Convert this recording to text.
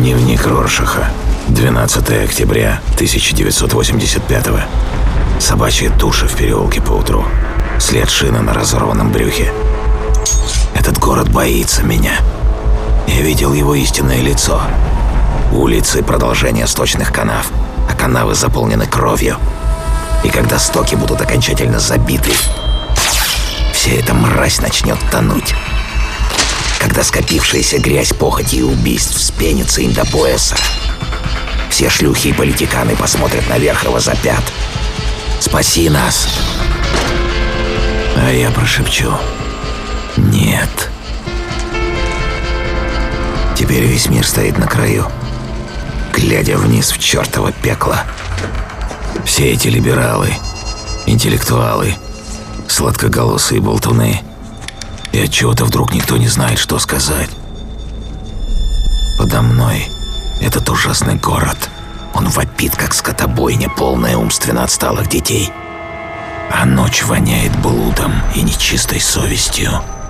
Дневник Роршаха. 12 октября 1985-го. Собачья туша в переулке поутру. След шины на разорванном брюхе. Этот город боится меня. Я видел его истинное лицо. Улицы — продолжение сточных канав, а канавы заполнены кровью. И когда стоки будут окончательно забиты, вся эта мразь начнет тонуть. Когда скопившаяся грязь похоти и убийств вспенится им до пояса, все шлюхи и политиканы посмотрят наверх и возопят: «Спаси нас!» А я прошепчу: «Нет». Теперь весь мир стоит на краю, глядя вниз в чертово пекло. Все эти либералы, интеллектуалы, сладкоголосые болтуны. И отчего-то вдруг никто не знает, что сказать. Подо мной этот ужасный город. Он вопит, как скотобойня, полная умственно отсталых детей. А ночь воняет блудом и нечистой совестью.